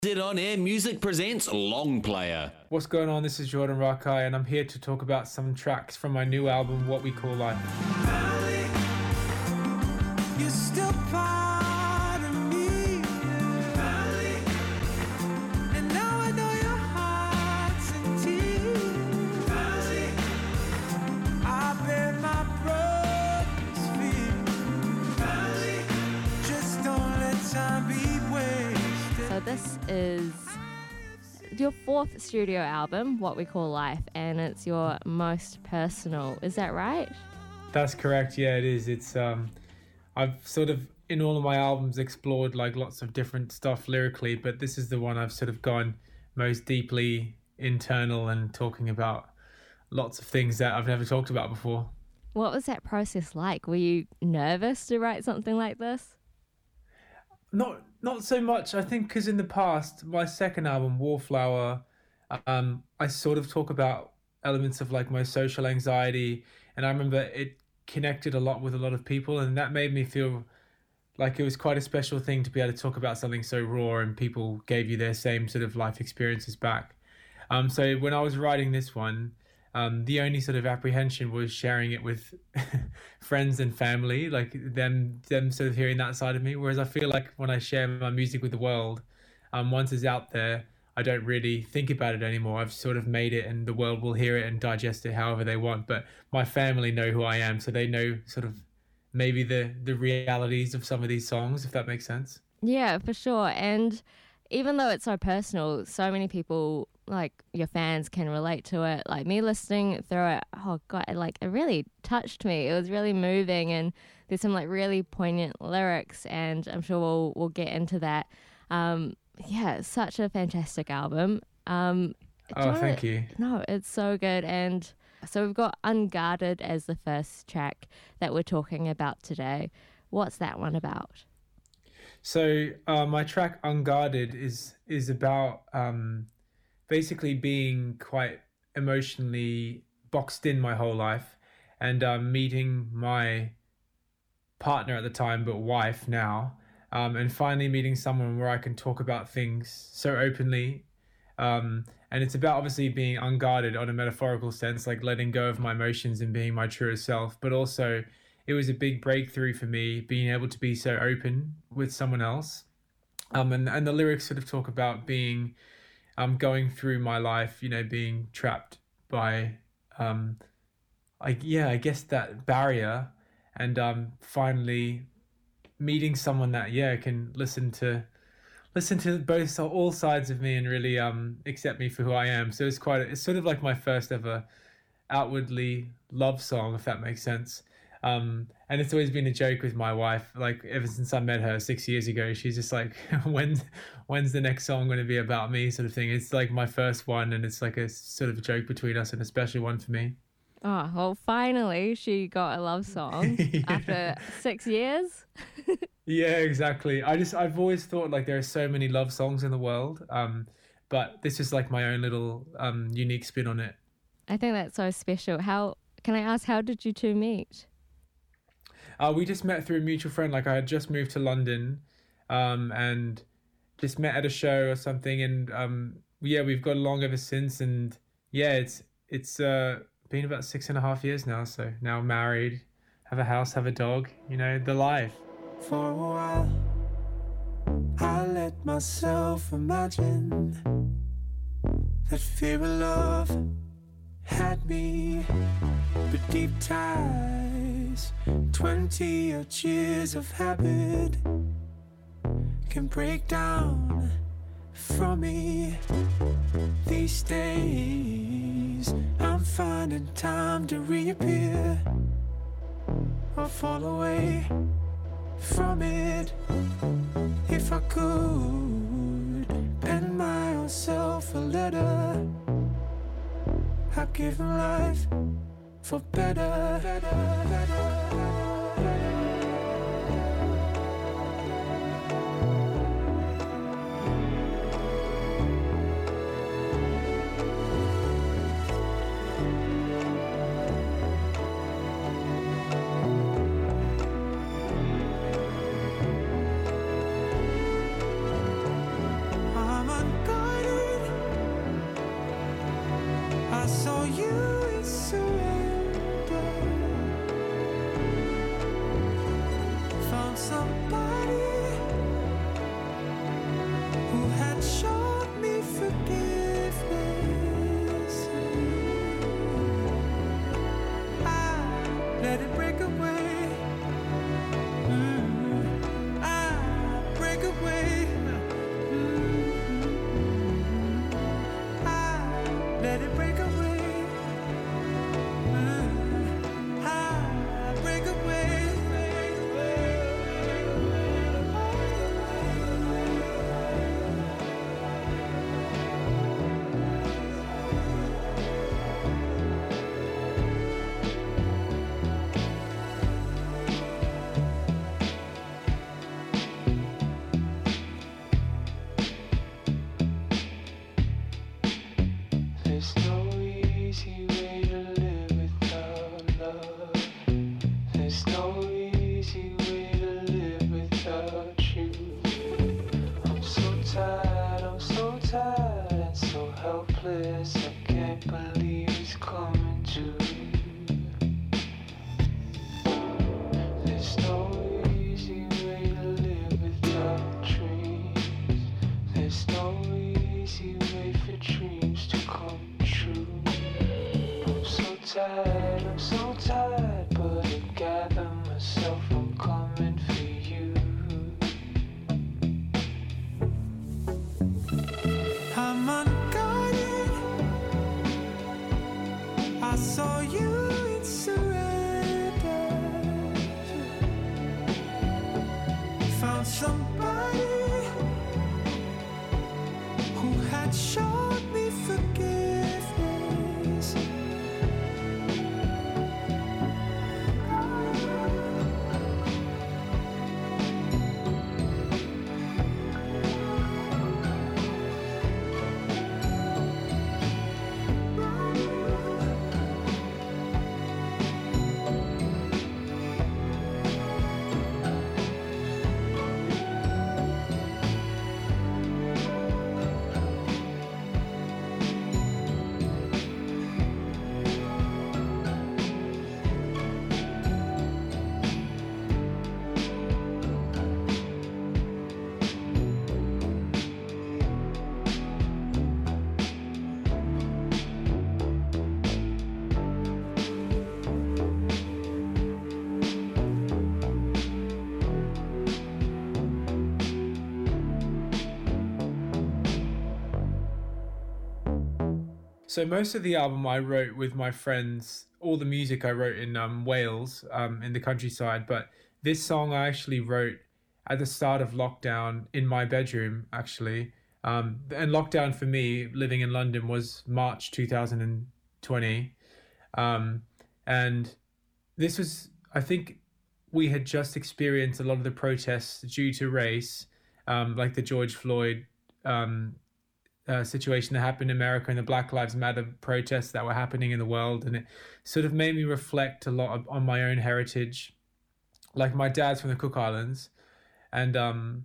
Z On Air Music presents Long Player. What's going on? This is Jordan Rakai, and I'm here to talk about some tracks from my new album, What We Call Life. You're still part of me, and now I know your heart's in tears. I bear my brother's fear. Just don't let time be wasted. So this is your fourth studio album, What We Call Life, and it's your most personal. Is that right? That's correct. Yeah, it is. It's I've sort of in all of my albums explored like lots of different stuff lyrically, but this is the one I've sort of gone most deeply internal and talking about lots of things that I've never talked about before. What was that process like? Were you nervous to write something like this? Not so much, I think, because in the past, my second album, Wallflower, I sort of talk about elements of like my social anxiety, and I remember it connected a lot with a lot of people, and that made me feel like it was quite a special thing to be able to talk about something so raw and people gave you their same sort of life experiences back. So when I was writing this one, the only sort of apprehension was sharing it with friends and family, like them sort of hearing that side of me. Whereas I feel like when I share my music with the world, once it's out there, I don't really think about it anymore. I've sort of made it and the world will hear it and digest it however they want. But my family know who I am, so they know sort of maybe the realities of some of these songs, if that makes sense. Yeah, for sure. And even though it's so personal, so many people, like your fans, can relate to it. Like me listening through it, oh God, like it really touched me. It was really moving, and there's some like really poignant lyrics, and I'm sure we'll get into that. Yeah, it's such a fantastic album. Thank you. No, it's so good. And so we've got Unguarded as the first track that we're talking about today. What's that one about? So my track Unguarded is about basically being quite emotionally boxed in my whole life, and meeting my partner at the time, but wife now, and finally meeting someone where I can talk about things so openly. And it's about obviously being unguarded on a metaphorical sense, like letting go of my emotions and being my truest self, but also it was a big breakthrough for me being able to be so open with someone else. And the lyrics sort of talk about being going through my life, you know, being trapped by I guess that barrier, and finally meeting someone that can listen to both all sides of me and really accept me for who I am. So it's sort of like my first ever outwardly love song, if that makes sense. And it's always been a joke with my wife, like ever since I met her 6 years ago. She's just like, when's the next song going to be about me, sort of thing. It's like my first one, and it's like a sort of joke between us and a special one for me. Oh, well, finally she got a love song after 6 years. Yeah, exactly. I've always thought like there are so many love songs in the world, but this is like my own little unique spin on it. I think that's so special. Can I ask, how did you two meet? We just met through a mutual friend. Like I had just moved to London, and just met at a show or something, and we've got along ever since. And yeah, it's been about 6.5 years now. So now married, have a house, have a dog. You know, the life. For a while, I let myself imagine that fear of love had me, but deep ties, 20 odd years of habit can break down from me. These days, I'm finding time to reappear or fall away from it. If I could pen my own self a letter, I'd give him life for better. I'm I saw you in surrender. Found somebody who had shown me forgiveness. I let it break away. I break away. I let it break away. I break away. There's no easy way to live without love. There's no easy way to live without you. I'm so tired and so helpless. I can't believe it's coming to you. There's no easy way to live without dreams. There's no easy way for dreams to come true. I'm so tired, but I gather myself, I'm coming for you. I'm unguarded. I saw you in surrender. Found somebody who had shown me forgiveness. So most of the album I wrote with my friends. All the music I wrote in Wales, in the countryside. But this song I actually wrote at the start of lockdown in my bedroom, actually. And lockdown for me, living in London, was March 2020. And this was, I think we had just experienced a lot of the protests due to race, like the George Floyd situation that happened in America and the Black Lives Matter protests that were happening in the world. And it sort of made me reflect a lot on my own heritage. Like, my dad's from the Cook Islands. And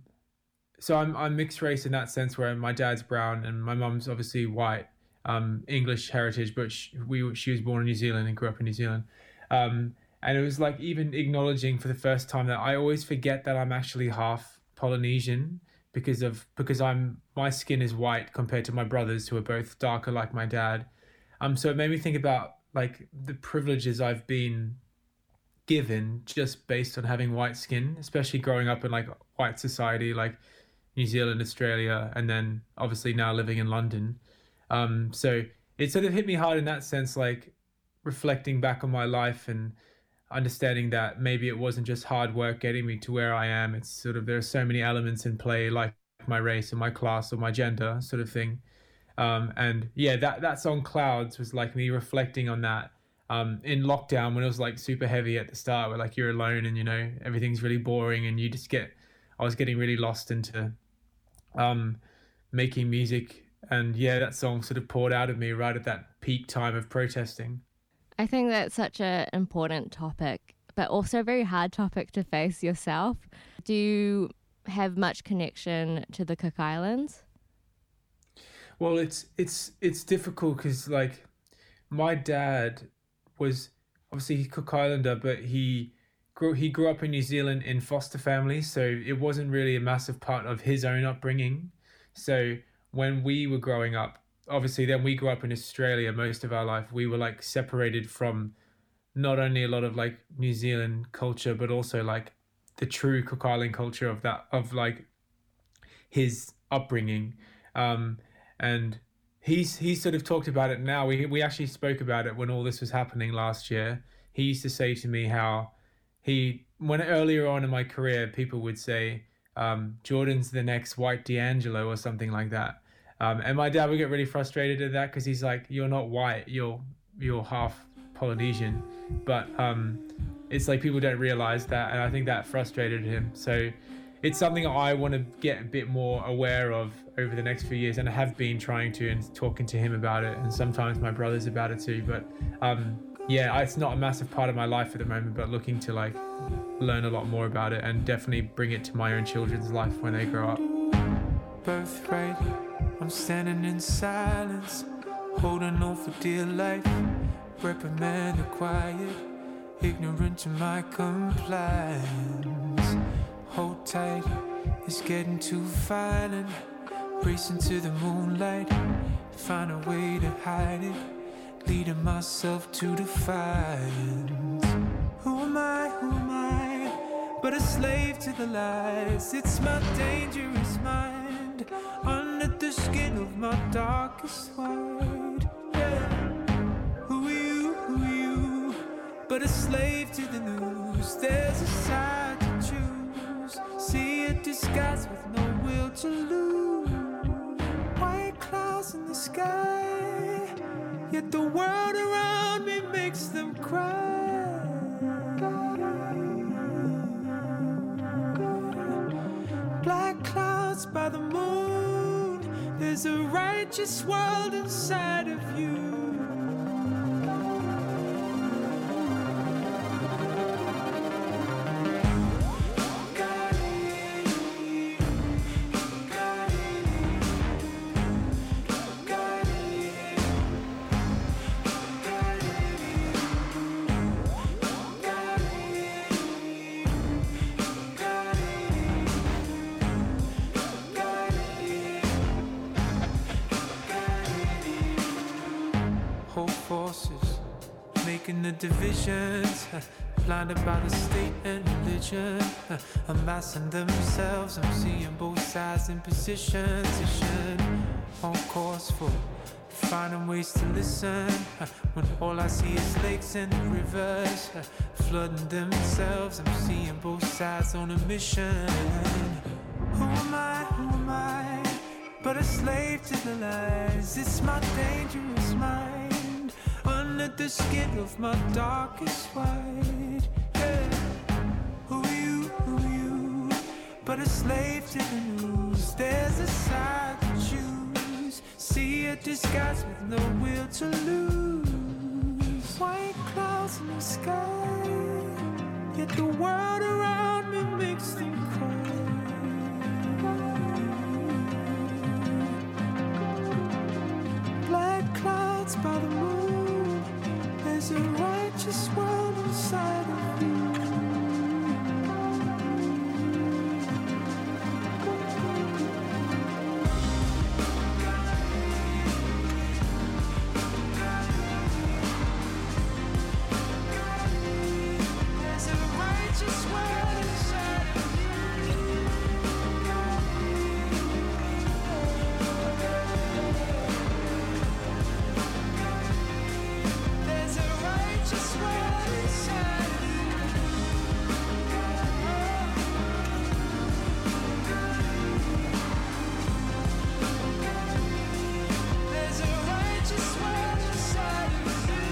so I'm mixed race in that sense, where my dad's brown and my mum's obviously white, English heritage, but she was born in New Zealand and grew up in New Zealand. And it was like even acknowledging for the first time that I always forget that I'm actually half Polynesian because my skin is white compared to my brothers, who are both darker like my dad. So it made me think about like the privileges I've been given just based on having white skin, especially growing up in like white society like New Zealand, Australia, and then obviously now living in London. So it sort of hit me hard in that sense, like reflecting back on my life and understanding that maybe it wasn't just hard work getting me to where I am. It's sort of, there are so many elements in play, like my race or my class or my gender sort of thing. And yeah, that song Clouds was like me reflecting on that in lockdown, when it was like super heavy at the start, where like you're alone and, you know, everything's really boring and you just I was getting really lost into making music. And yeah, that song sort of poured out of me right at that peak time of protesting. I think that's such an important topic, but also a very hard topic to face yourself. Do you have much connection to the Cook Islands? Well, it's difficult because like my dad was obviously he's Cook Islander, but he grew up in New Zealand in foster families, so it wasn't really a massive part of his own upbringing. So when we were growing up, obviously then we grew up in Australia most of our life. We were like separated from not only a lot of like New Zealand culture, but also like the true Cook Island culture of that of like his upbringing. And he's sort of talked about it now. We actually spoke about it when all this was happening last year. He used to say to me how when earlier on in my career, people would say, Jordan's the next white D'Angelo or something like that. And my dad would get really frustrated at that because he's like, you're not white, you're half Polynesian. But it's like people don't realize that, and I think that frustrated him. So it's something I want to get a bit more aware of over the next few years, and I have been trying to and talking to him about it, and sometimes my brothers about it too. But yeah, it's not a massive part of my life at the moment, but looking to like learn a lot more about it and definitely bring it to my own children's life when they grow up. Birthright, I'm standing in silence, holding on for dear life, reprimand the quiet, ignorant to my compliance. Hold tight, it's getting too violent, racing to the moonlight, find a way to hide it, leading myself to defiance. Who am I, but a slave to the lies? It's my dangerous mind, under the skin of my darkest white. Yeah. Who are you, but a slave to the news? There's a side to choose, see a disguise with no will to lose. White clouds in the sky, yet the world around me makes them cry. Black clouds by the moon, there's a righteous world inside of you. Forces making the divisions, blinded by the state and religion, amassing themselves. I'm seeing both sides in position, on course for finding ways to listen, when all I see is lakes and rivers flooding themselves. I'm seeing both sides on a mission. Who am I, but a slave to the lies? It's my dangerous mind, under the skin of my darkest white. Yeah. Who are you, but a slave to the news? There's a side to choose, see a disguise with no will to lose. White clouds in the sky, yet the world around me makes them cry. Black clouds by the moon, there's a righteous world inside of you. There's a righteous world inside of you. There's a righteous world inside of you. There's a righteous world inside of you.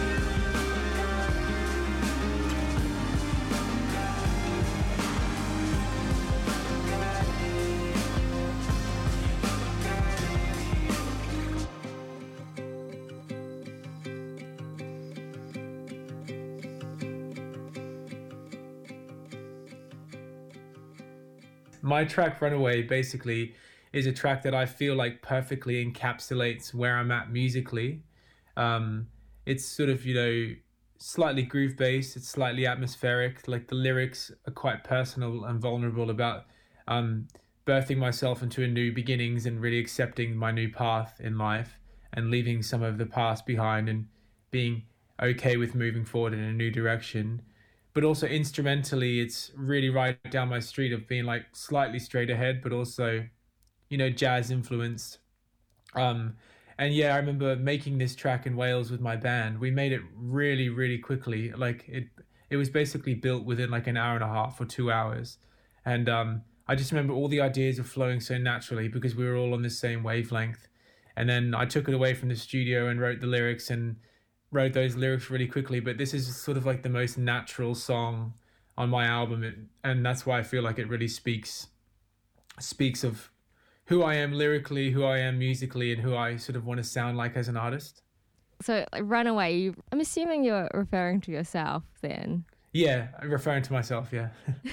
My track Runaway basically is a track that I feel like perfectly encapsulates where I'm at musically. it's sort of, slightly groove based, it's slightly atmospheric. Like the lyrics are quite personal and vulnerable about birthing myself into a new beginnings and really accepting my new path in life and leaving some of the past behind and being okay with moving forward in a new direction. But also instrumentally, it's really right down my street of being like slightly straight ahead, but also, jazz influenced. And yeah, I remember making this track in Wales with my band. We made it really, really quickly. Like it was basically built within like an hour and a half or 2 hours. And I just remember all the ideas were flowing so naturally because we were all on the same wavelength. And then I took it away from the studio and wrote the lyrics and wrote those lyrics really quickly. But this is sort of like the most natural song on my album. And that's why I feel like it really speaks of who I am lyrically, who I am musically, and who I sort of want to sound like as an artist. So, like, Runaway, I'm assuming you're referring to yourself then. Yeah, I'm referring to myself, yeah.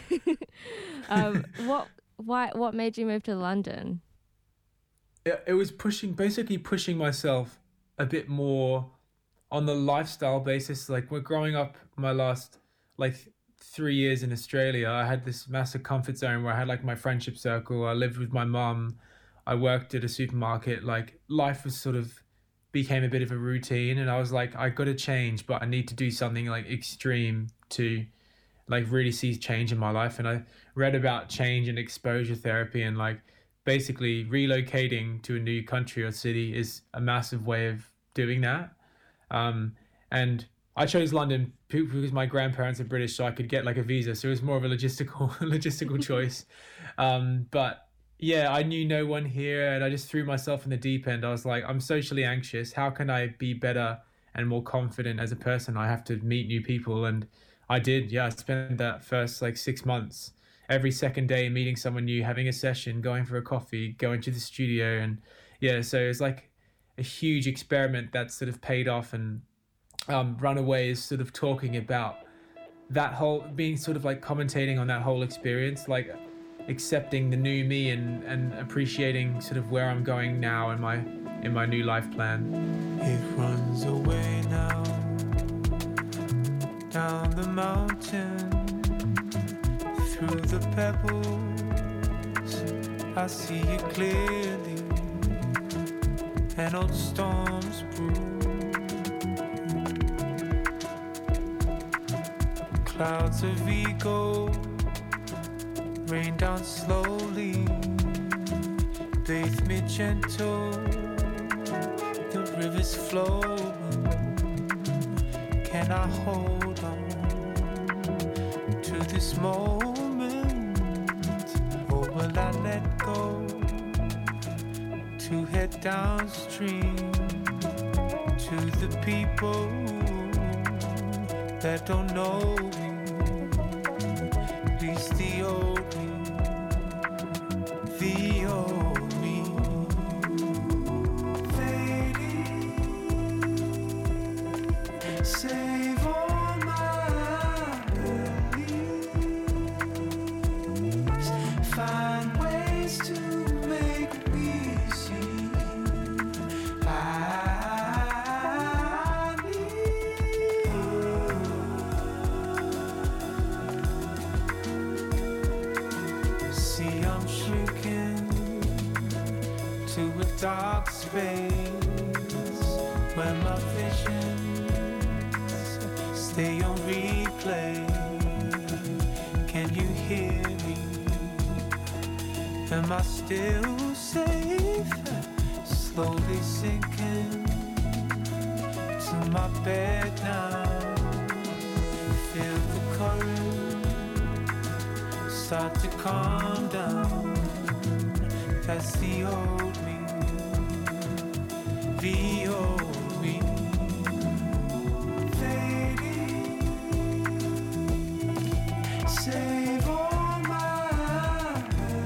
What made you move to London? It was basically pushing myself a bit more on the lifestyle basis. Like, we're growing up my last, 3 years in Australia, I had this massive comfort zone where I had like my friendship circle. I lived with my mum. I worked at a supermarket. Like life was sort of became a bit of a routine, and I was like, I got to change, but I need to do something like extreme to like really see change in my life. And I read about change and exposure therapy, and like basically relocating to a new country or city is a massive way of doing that. And I chose London because my grandparents are British, so I could get like a visa. So it was more of a logistical choice. But yeah, I knew no one here, and I just threw myself in the deep end. I was like, I'm socially anxious. How can I be better and more confident as a person? I have to meet new people, and I did. Yeah, I spent that first 6 months every second day meeting someone new, having a session, going for a coffee, going to the studio, and yeah. So it's like a huge experiment that sort of paid off, and Runaway is sort of talking about that whole being sort of like commentating on that whole experience, like accepting the new me and appreciating sort of where I'm going now in my new life plan. It runs away now, down the mountain, through the pebbles. I see it clearly, and old storms brew. Clouds of ego rain down slowly, bathe me gentle, the river's flowing. Can I hold on to this moment, or will I let go to head downstream to the people that don't know me? Please, the old me, the old me, fading. Save all my beliefs, find ways to make me see. I I'm shrinking to a dark space where my visions stay on replay. Can you hear me? Am I still safe? Slowly sinking to my bed now. Feel the current start to calm down. That's the old me, the old me, fading. Save all my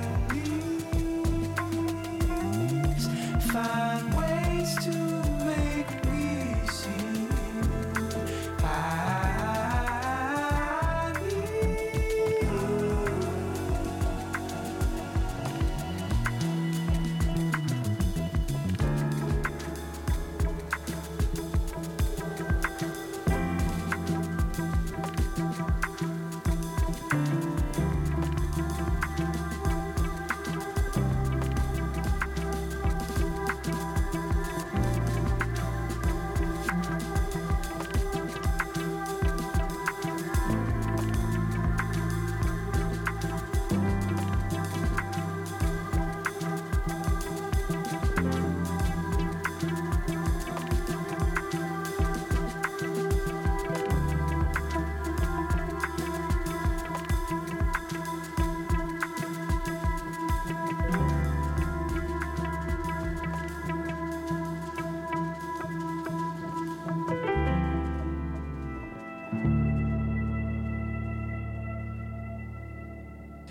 memories, find ways to make me see. I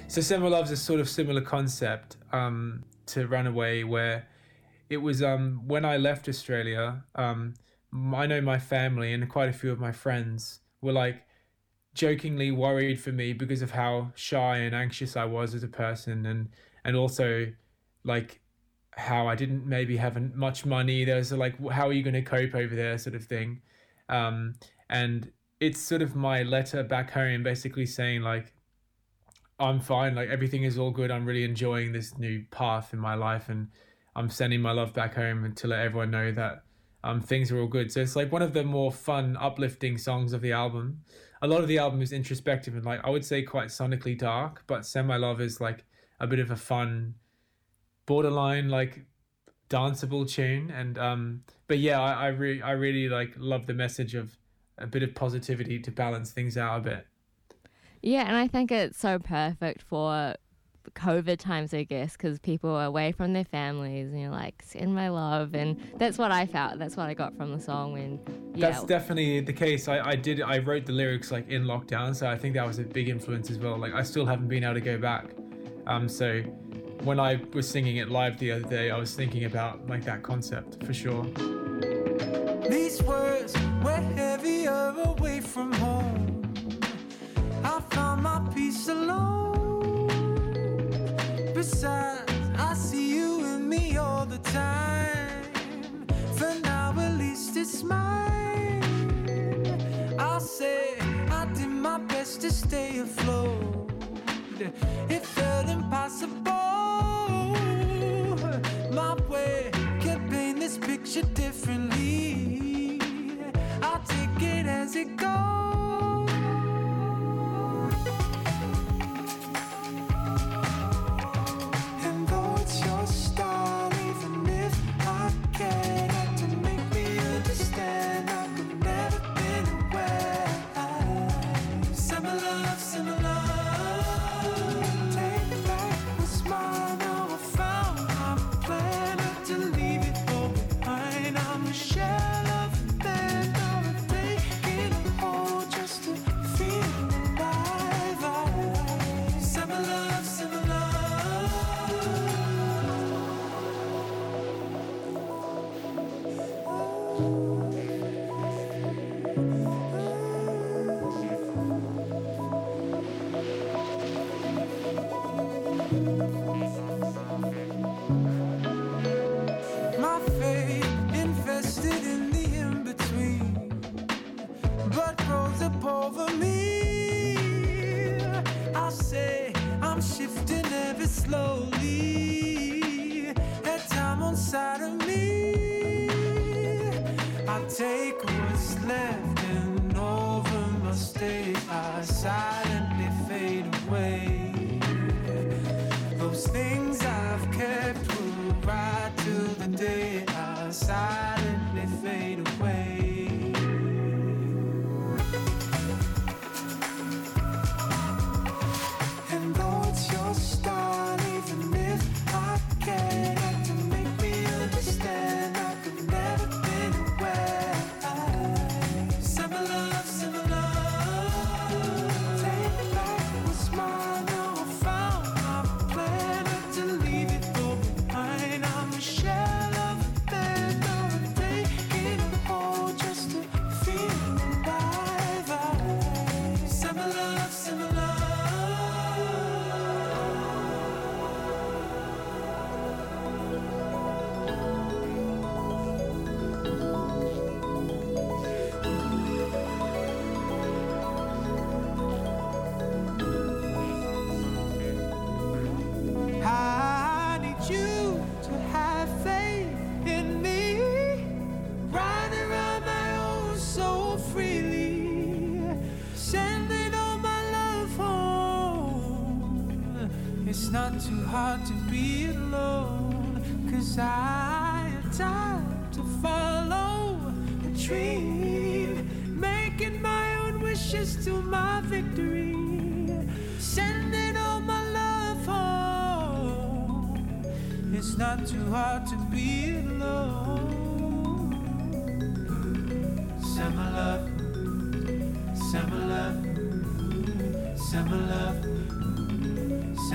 So Summer Love's a sort of similar concept to Runaway, where it was when I left Australia. I know my family and quite a few of my friends were like jokingly worried for me because of how shy and anxious I was as a person, and also like how I didn't maybe have much money. There was like, how are you going to cope over there, sort of thing. And it's sort of my letter back home, basically saying like, I'm fine, like everything is all good. I'm really enjoying this new path in my life, and I'm sending my love back home and to let everyone know that things are all good. So it's like one of the more fun, uplifting songs of the album. A lot of the album is introspective and like I would say quite sonically dark, but Send My Love is like a bit of a fun, borderline like danceable tune. And but yeah, I really like love the message of a bit of positivity to balance things out a bit. Yeah, and I think it's so perfect for COVID times, I guess, because people are away from their families and you're like, send my love. And that's what I felt. That's what I got from the song. When That's definitely the case. I wrote the lyrics like in lockdown, so I think that was a big influence as well. Like I still haven't been able to go back. So when I was singing it live the other day, I was thinking about like that concept for sure. These words were heavier away from home. I found my peace alone. Besides, I see you and me all the time. For now, at least it's mine. I'll say I did my best to stay afloat. It felt impossible. My way can paint this picture differently. I'll take it as it goes. Take what's left and over my state, I silently fade away. Those things I've kept will ride till the day I silently fade away. And though it's your style, even if I can't have to make me understand, I could never been aware. It's not too hard to be alone, 'cause I have time to follow a dream, making my own wishes to my victory, sending all my love home. It's not too hard to be alone. Send my love, send my love, send my love.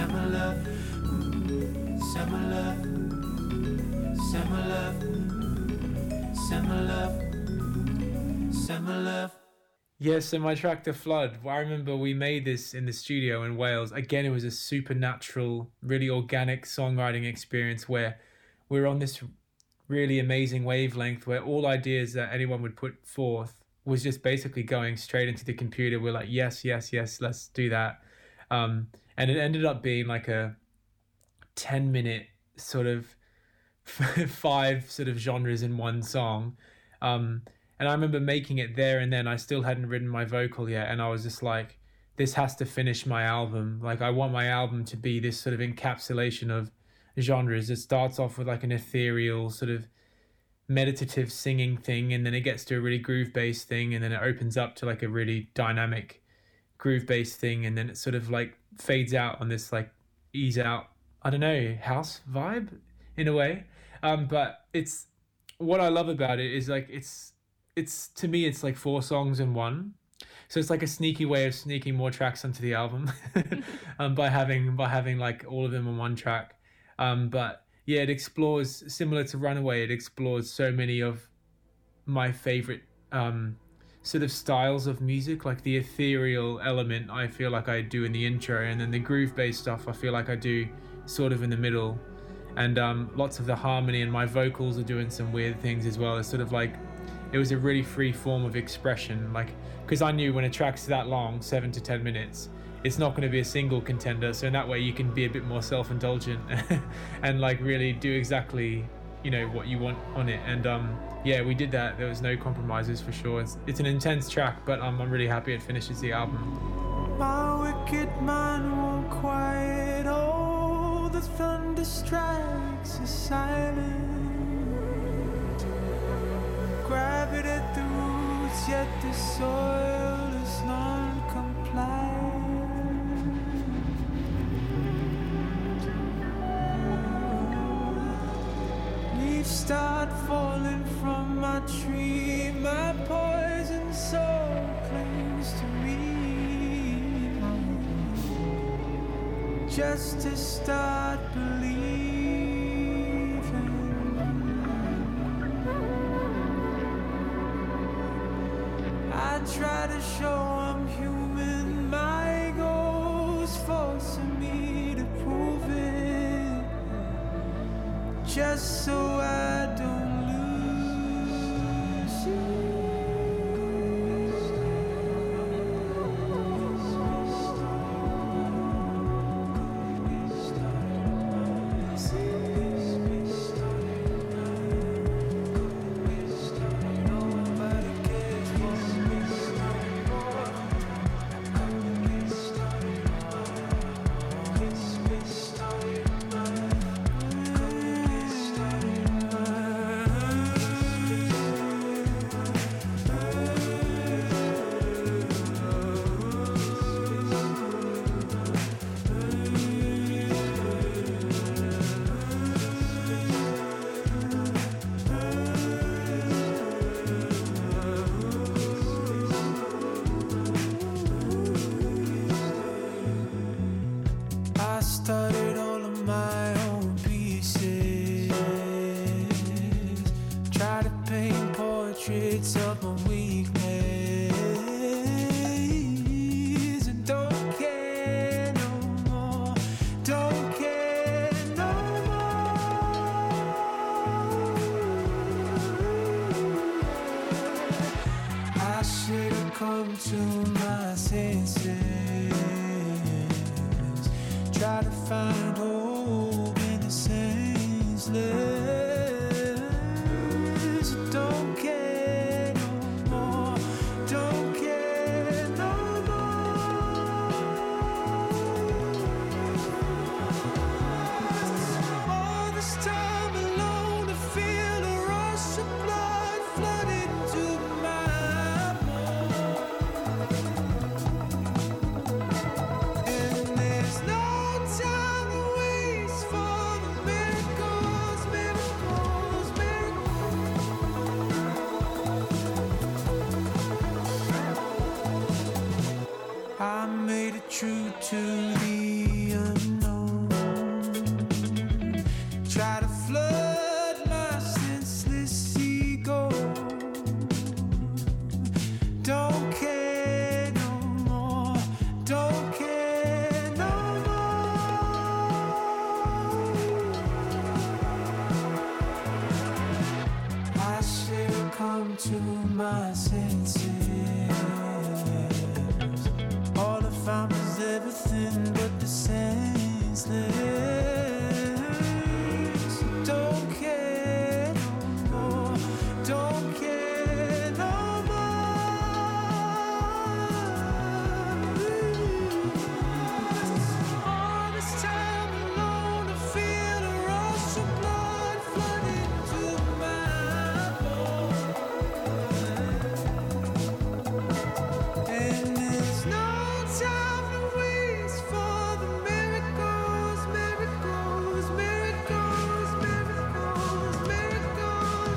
Yeah, so my track The Flood, I remember we made this in the studio in Wales. Again, it was a supernatural, really organic songwriting experience where we're on this really amazing wavelength where all ideas that anyone would put forth was just basically going straight into the computer. We're like, yes, yes, yes, let's do that. And it ended up being like a 10-minute sort of 5 sort of genres in one song. And I remember making it there and then. I still hadn't written my vocal yet, and I was just like, this has to finish my album. Like, I want my album to be this sort of encapsulation of genres. It starts off with like an ethereal sort of meditative singing thing, and then it gets to a really groove-based thing, and then it opens up to like a really dynamic groove-based thing, and then it sort of like fades out on this like ease out, I don't know, house vibe in a way. But it's, what I love about it is like it's to me it's like 4 songs in one, so it's like a sneaky way of sneaking more tracks onto the album by having like all of them on one track. But yeah, it explores, similar to Runaway, it explores so many of my favorite sort of styles of music. Like the ethereal element I feel like I do in the intro, and then the groove based stuff I feel like I do sort of in the middle, and lots of the harmony, and my vocals are doing some weird things as well. It's sort of like, it was a really free form of expression, like, because I knew when a track's that long, 7 to 10 minutes, it's not going to be a single contender. So in that way you can be a bit more self-indulgent and like really do exactly, you know, what you want on it. And yeah, we did that. There was no compromises for sure. It's an intense track, but I'm really happy it finishes the album. My wicked mind won't quiet. Oh, the thunder strikes is silent. Grab it at the roots, yet the soil is non-compliant. Leaves start falling from my tree. My poison soul clings to me, just to start believing. I try to show I'm human. My goal's forcing me to prove it, just so I don't lose you. Started all of my own pieces, try to paint portraits of my weakness. I don't care no more, don't care no more. I should have come to my senses, try to find hope in the senseless. Don't care no more, don't care no more. All this time alone, to feel a rush of blood flood into my bones. And there's no time to my senses. All I found was everything but the senseless. Don't care no more, don't care no more. All this time alone, I feel the rush of blood flooding to my bones. And there's no time to waste for the miracles, miracles, miracles, miracles, miracles,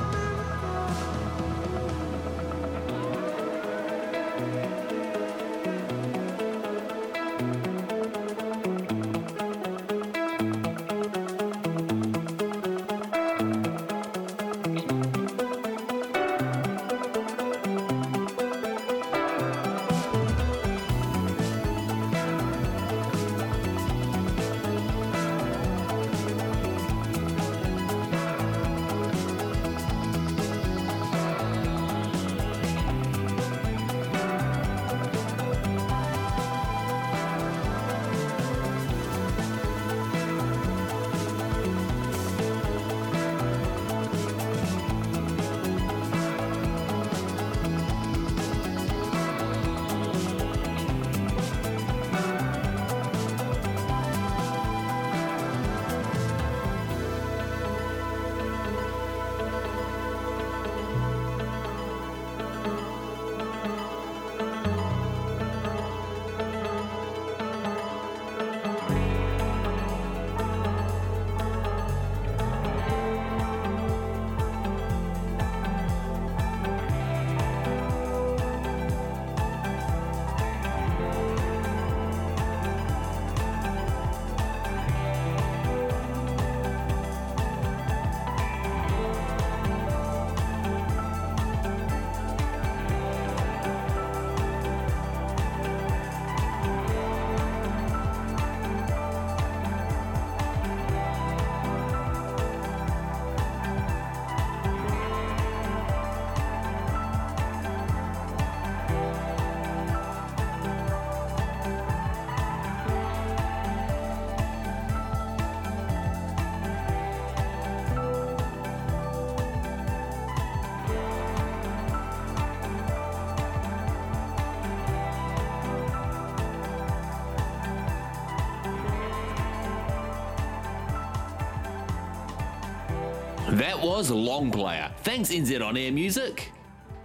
That was Long Player. Thanks NZ On Air Music.